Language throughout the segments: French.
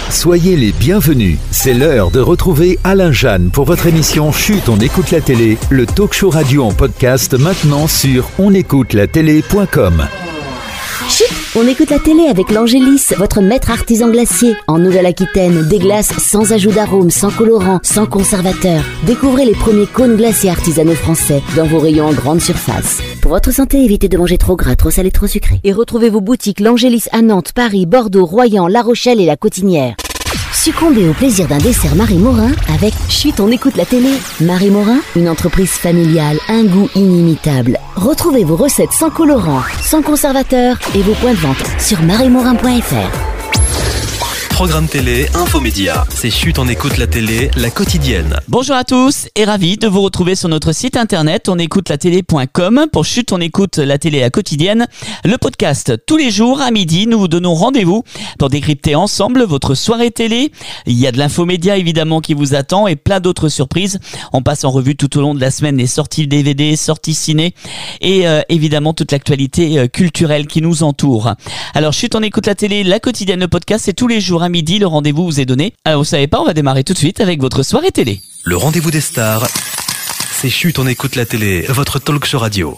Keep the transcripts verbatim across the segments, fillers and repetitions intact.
Soyez les bienvenus. C'est l'heure de retrouver Alain Jeanne pour votre émission Chut, on écoute la télé, le talk show radio en podcast maintenant sur on écoute la télé point com. Chut, on écoute la télé avec l'Angélis, votre maître artisan glacier. En Nouvelle-Aquitaine, des glaces sans ajout d'arômes, sans colorant, sans conservateur. Découvrez les premiers cônes glacés artisanaux français dans vos rayons en grande surface. Pour votre santé, évitez de manger trop gras, trop salé, trop sucré. Et retrouvez vos boutiques l'Angélis à Nantes, Paris, Bordeaux, Royan, La Rochelle et La Cotinière. Succombez au plaisir d'un dessert Marie Morin avec Chut, on écoute la télé. Marie Morin, une entreprise familiale, un goût inimitable. Retrouvez vos recettes sans colorant, sans conservateur et vos points de vente sur marie morin point f r. Programme télé, infomédia. C'est Chut, on écoute la télé, la quotidienne. Bonjour à tous et ravi de vous retrouver sur notre site internet on écoute la télé point com pour Chut, on écoute la télé, la quotidienne. Le podcast, tous les jours à midi, nous vous donnons rendez-vous pour décrypter ensemble votre soirée télé. Il y a de l'infomédia évidemment qui vous attend et plein d'autres surprises. On passe en revue tout au long de la semaine les sorties D V D, sorties ciné et euh, évidemment toute l'actualité euh, culturelle qui nous entoure. Alors Chut, on écoute la télé, la quotidienne, le podcast, c'est tous les jours à midi, le rendez-vous vous est donné. Alors vous savez pas, on va démarrer tout de suite avec votre soirée télé. Le rendez-vous des stars, c'est Chut, on écoute la télé, votre talk show radio.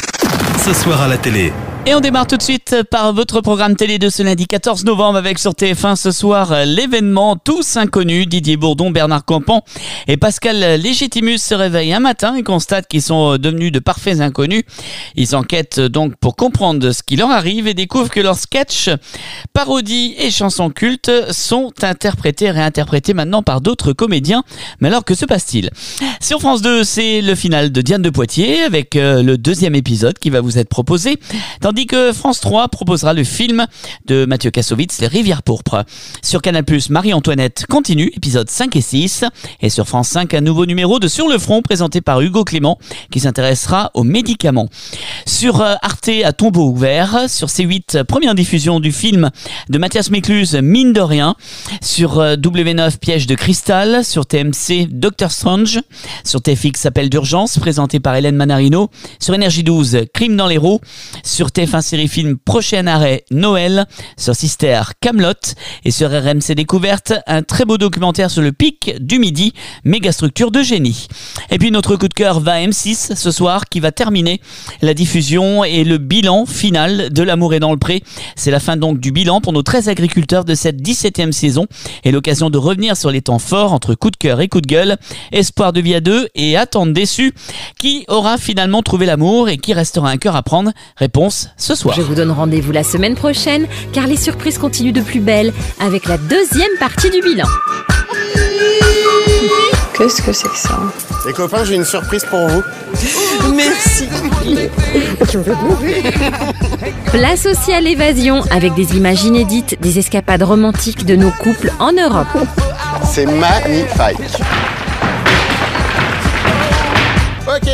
Ce soir à la télé. Et on démarre tout de suite par votre programme télé de ce lundi quatorze novembre avec sur T F un ce soir l'événement Tous Inconnus. Didier Bourdon, Bernard Campan et Pascal Légitimus se réveillent un matin et constatent qu'ils sont devenus de parfaits inconnus. Ils enquêtent donc pour comprendre ce qui leur arrive et découvrent que leurs sketchs, parodies et chansons cultes sont interprétés et réinterprétés maintenant par d'autres comédiens. Mais alors que se passe-t-il ? Sur France deux, c'est le final de Diane de Poitiers avec le deuxième épisode qui va vous être proposé. Tandis que France trois proposera le film de Mathieu Kassovitz, Les Rivières pourpres. Sur Canal plus, Marie-Antoinette continue, épisodes cinq et six. Et sur France cinq, un nouveau numéro de Sur le front présenté par Hugo Clément qui s'intéressera aux médicaments. Sur Arte, à tombeau ouvert. Sur C huit, première diffusion du film de Mathias Mécluse, Mine de rien. Sur W neuf, Piège de cristal. Sur T M C, Doctor Strange. Sur T F X, Appel d'urgence présenté par Hélène Manarino. Sur Énergie douze, Crime dans l'Hérault. Sur T F un série film, Prochain arrêt, Noël. Sur Sister, Kaamelott. Et sur R M C Découverte, un très beau documentaire sur le pic du midi, mégastructure de génie. Et puis notre coup de cœur va à M six ce soir qui va terminer la diffusion et le bilan final de L'amour est dans le pré. C'est la fin donc du bilan pour nos treize agriculteurs de cette dix-septième saison et l'occasion de revenir sur les temps forts entre coup de cœur et coup de gueule, espoir de vie à deux et attente déçue. Qui aura finalement trouvé l'amour et qui restera un cœur à prendre ? Réponse ce soir. Je vous donne rendez-vous la semaine prochaine car les surprises continuent de plus belle avec la deuxième partie du bilan. Qu'est-ce que c'est que ça ? Les copains, j'ai une surprise pour vous. Merci. Tu me fais mourir. Place aussi à l'évasion avec des images inédites, des escapades romantiques de nos couples en Europe. C'est magnifique. Ok.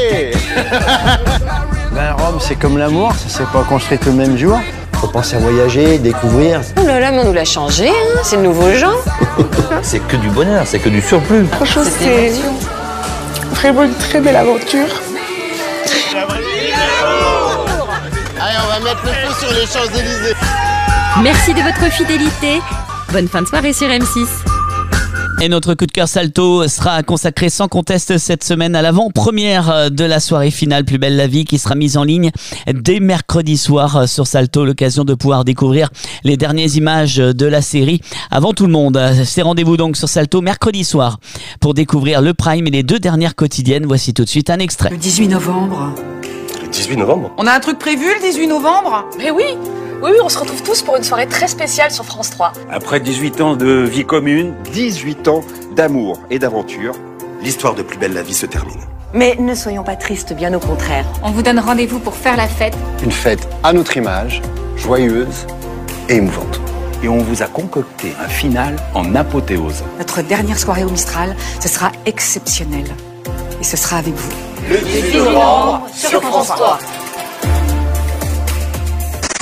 Ben Rome, c'est comme l'amour, ça s'est pas construit tout le même jour. Faut penser à voyager, découvrir. Oh là là, mais on nous l'a changé, hein, c'est le nouveau genre. C'est que du bonheur, c'est que du surplus. Franchement, c'est vraiment une très belle aventure. Allez, on va mettre le feu sur les Champs-Élysées. Merci de votre fidélité. Bonne fin de soirée sur M six. Et notre coup de cœur salto sera consacré sans conteste cette semaine à l'avant-première de la soirée finale Plus belle la vie qui sera mise en ligne dès mercredi soir sur Salto. L'occasion de pouvoir découvrir les dernières images de la série avant tout le monde. C'est rendez-vous donc sur Salto mercredi soir pour découvrir le Prime et les deux dernières quotidiennes. Voici tout de suite un extrait. Le dix-huit novembre. Le dix-huit novembre ? On a un truc prévu le dix-huit novembre ? Mais oui, oui, oui, on se retrouve tous pour une soirée très spéciale sur France trois. Après dix-huit ans de vie commune, dix-huit ans d'amour et d'aventure, l'histoire de Plus belle la vie se termine. Mais ne soyons pas tristes, bien au contraire. On vous donne rendez-vous pour faire la fête. Une fête à notre image, joyeuse et émouvante. Et on vous a concocté un final en apothéose. Notre dernière soirée au Mistral, ce sera exceptionnel. Et ce sera avec vous. Le dix-huit novembre sur France trois.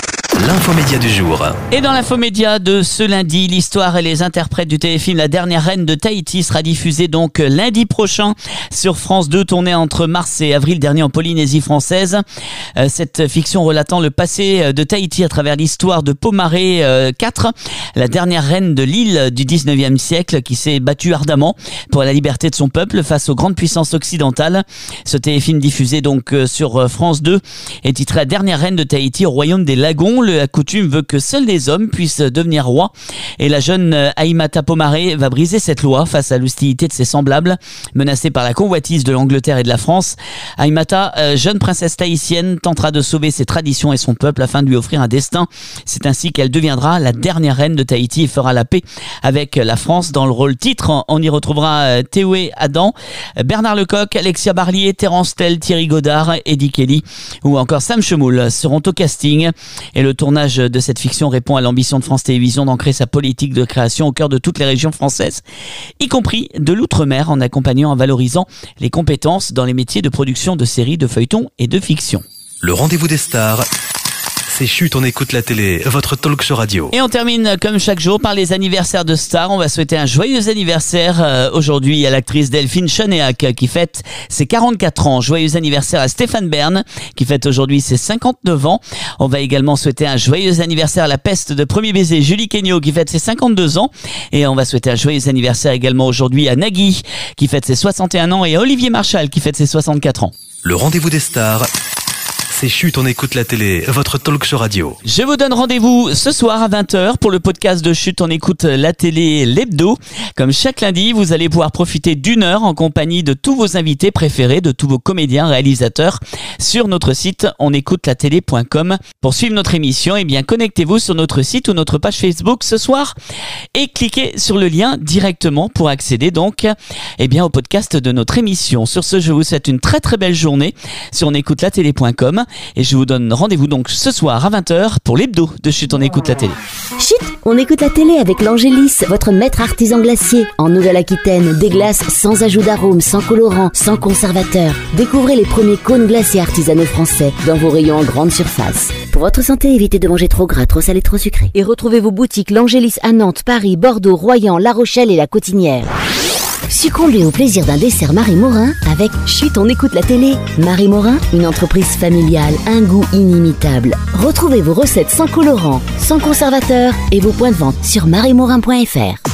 l'infomédia du jour. Et dans l'infomédia de ce lundi, l'histoire et les interprètes du téléfilm La Dernière Reine de Tahiti sera diffusé donc lundi prochain sur France deux, tournée entre mars et avril dernier en Polynésie française. Cette fiction relatant le passé de Tahiti à travers l'histoire de Pomaré quatre, la dernière reine de l'île du dix-neuvième siècle qui s'est battue ardemment pour la liberté de son peuple face aux grandes puissances occidentales. Ce téléfilm diffusé donc sur France deux est titré La Dernière Reine de Tahiti au royaume des lagons. La coutume veut que seuls les hommes puissent devenir rois et la jeune Aimata Pomaré va briser cette loi face à l'hostilité de ses semblables. Menacée par la convoitise de l'Angleterre et de la France, Aimata, jeune princesse tahitienne, tentera de sauver ses traditions et son peuple afin de lui offrir un destin. C'est ainsi qu'elle deviendra la dernière reine de Tahiti et fera la paix avec la France. Dans le rôle titre, on y retrouvera Théoé Adam, Bernard Lecoq, Alexia Barlier, Terence Tell, Thierry Godard, Eddie Kelly ou encore Sam Chemoul seront au casting. Et le tournage de cette fiction répond à l'ambition de France Télévisions d'ancrer sa politique de création au cœur de toutes les régions françaises, y compris de l'outre-mer, en accompagnant et en valorisant les compétences dans les métiers de production de séries, de feuilletons et de fiction. Le rendez-vous des stars, c'est Chut, on écoute la télé, votre talk show radio. Et on termine comme chaque jour par les anniversaires de stars. On va souhaiter un joyeux anniversaire euh, aujourd'hui à l'actrice Delphine Chanéac qui fête ses quarante-quatre ans. Joyeux anniversaire à Stéphane Bern qui fête aujourd'hui ses cinquante-neuf ans. On va également souhaiter un joyeux anniversaire à la peste de Premier Baiser, Julie Kenyo qui fête ses cinquante-deux ans. Et on va souhaiter un joyeux anniversaire également aujourd'hui à Nagui qui fête ses soixante et un ans et à Olivier Marchal qui fête ses soixante-quatre ans. Le rendez-vous des stars, c'est Chut, on écoute la télé, votre talk show radio. Je vous donne rendez-vous ce soir à vingt heures pour le podcast de Chut, on écoute la télé, l'hebdo. Comme chaque lundi, vous allez pouvoir profiter d'une heure en compagnie de tous vos invités préférés, de tous vos comédiens, réalisateurs, sur notre site on écoute la télé point com. Pour suivre notre émission, eh bien, connectez-vous sur notre site ou notre page Facebook ce soir et cliquez sur le lien directement pour accéder donc, eh bien, au podcast de notre émission. Sur ce, je vous souhaite une très très belle journée sur on écoute la télé point com. Et je vous donne rendez-vous donc ce soir à vingt heures pour l'hebdo de Chut, on écoute la télé. Chut, on écoute la télé avec l'Angélis, votre maître artisan glacier. En Nouvelle-Aquitaine, des glaces sans ajout d'arôme, sans colorant, sans conservateur. Découvrez les premiers cônes glaciers artisanaux français dans vos rayons en grande surface. Pour votre santé, évitez de manger trop gras, trop salé, trop sucré. Et retrouvez vos boutiques l'Angélis à Nantes, Paris, Bordeaux, Royan, La Rochelle et La Cotinière. Succombez au plaisir d'un dessert Marie Morin avec Chut, on écoute la télé. Marie Morin, une entreprise familiale, un goût inimitable. Retrouvez vos recettes sans colorant, sans conservateur et vos points de vente sur marie morin point f r.